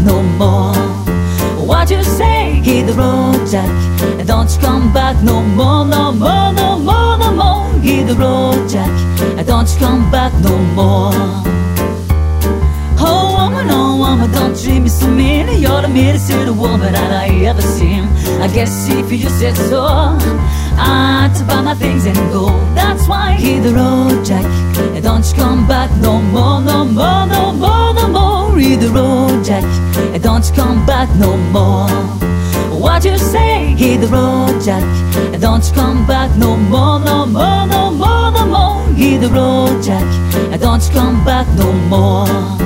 no more. What you say? Hit the road, Jack, and don't you come back no more, no more, no more, no more. Hit the road, Jack, and don't you come back no more. Oh woman, don't treat me so mean. You're the meanest little woman that I ever seen. I guess if you said so, I had to buy my things and go. That's why hit the road, Jack, and don't you come back no more, no more, no more, no more. Hit the road, Jack, and don't you come back no more. What you say? Hit the road, Jack, and don't you come back no more, no more, no more, no more. Hit the road, Jack, and don't you come back no more.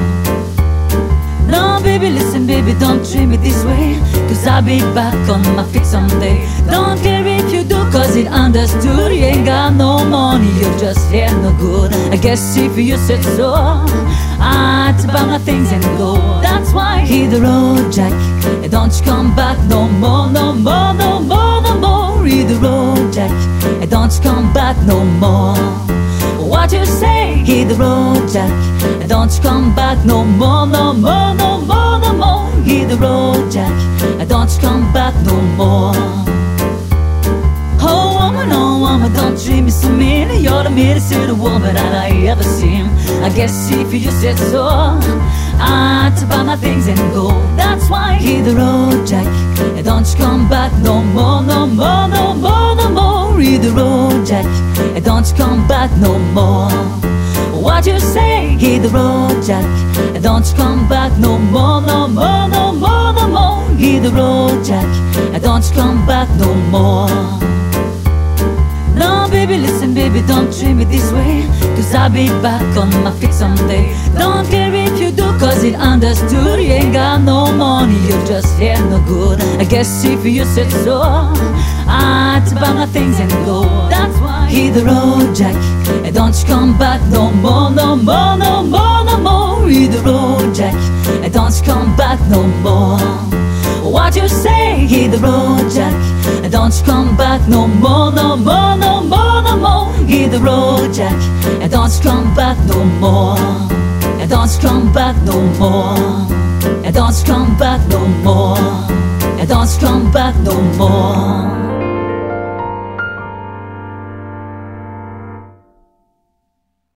No, baby, listen, baby, don't treat me this way, cause I'll be back on my feet someday. Don't care if you do, cause it understood. You ain't got no money, you're just here no good. I guess if you said so, I had to buy my things and go. That's why hit the road, Jack, and don't you come back no more, no more, no more, no more. Hit the road, Jack, and don't you come back no more. What you say? Hit the road, Jack, and don't you come back no more, no more, no more, no more. Hit the road, Jack, and don't you come back no more. Oh woman, don't treat me so mean. You're the meanest little woman that I ever seen. I guess if you just said so, I had to buy my things and go. That's why hit the road, Jack, and don't you come back no more, no more, no more, no more. Hit the road, Jack, and don't you come back no more. What you say? Hit the road, Jack, and don't you come back no more, no more, no more, no more. Hit the road, Jack, and don't you come back no more. No, baby, listen, baby, don't treat me this way, cause I'll be back on my feet someday. Don't care if you do, cause it understood. You ain't got no money, you're just here no good. I guess if you said so, I had to buy my things and go. That's why hit the road, Jack, and don't you come back no more, no more, no more, no more. Hit the road, Jack, and don't you come back no more. What you say? Hit the road, Jack, and don't you come back no more, no more, no more, no more. Hit the road, Jack, and don't you come back no more. And don't you come back no more. And don't you come back no more. And don't you come back no more.